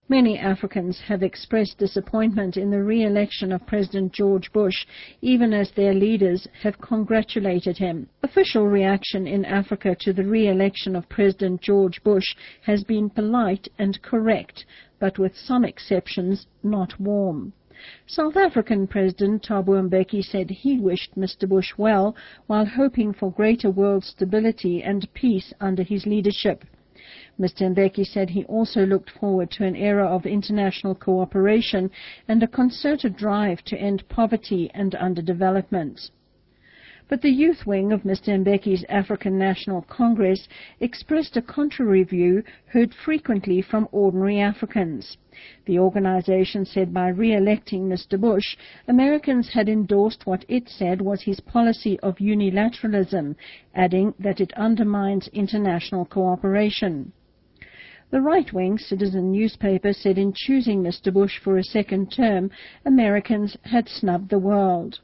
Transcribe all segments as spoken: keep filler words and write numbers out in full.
Many Africans have expressed disappointment in the re-election of President George Bush, even as their leaders have congratulated him. Official reaction in Africa to the re-election of President George Bush has been polite and correct, but with some exceptions, not warm. South African President Thabo Mbeki said he wished Mister Bush well, while hoping for greater world stability and peace under his leadership. Mister Mbeki said he also looked forward to an era of international cooperation and a concerted drive to end poverty and underdevelopment. But the youth wing of Mister Mbeki's African National Congress expressed a contrary view heard frequently from ordinary Africans. The organization said by re-electing Mister Bush, Americans had endorsed what it said was his policy of unilateralism, adding that it undermines international cooperation. The right-wing Citizen newspaper said in choosing Mister Bush for a second term, Americans had snubbed the world.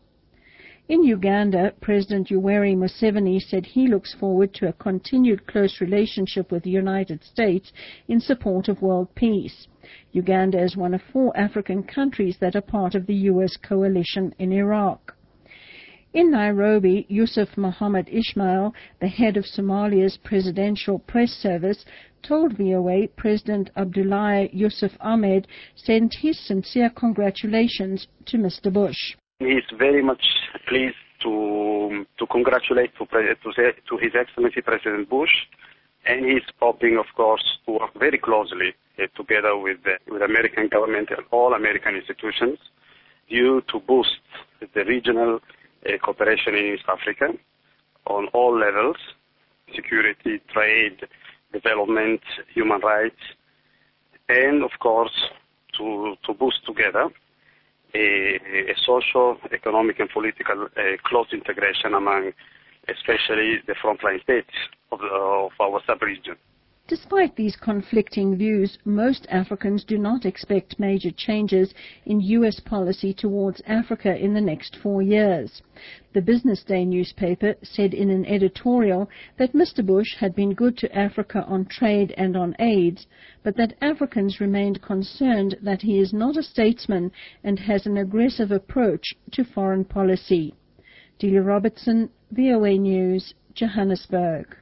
In Uganda, President Yoweri Museveni said he looks forward to a continued close relationship with the United States in support of world peace. Uganda is one of four African countries that are part of the U S coalition in Iraq. In Nairobi, Yusuf Mohammed Ismail, the head of Somalia's presidential press service, told V O A President Abdullahi Yusuf Ahmed sent his sincere congratulations to Mister Bush. He is very much pleased to to congratulate to, to, to His Excellency President Bush, and he is hoping, of course, to work very closely uh, together with the with American government and all American institutions, due to boost the regional uh, cooperation in East Africa on all levels: security, trade, development, human rights, and of course to to boost together a, a social, economic, and political uh, close integration among, especially the frontline states of, the, of our sub-region. Despite these conflicting views, most Africans do not expect major changes in U S policy towards Africa in the next four years. The Business Day newspaper said in an editorial that Mister Bush had been good to Africa on trade and on AIDS, but that Africans remained concerned that he is not a statesman and has an aggressive approach to foreign policy. Delia Robertson, V O A News, Johannesburg.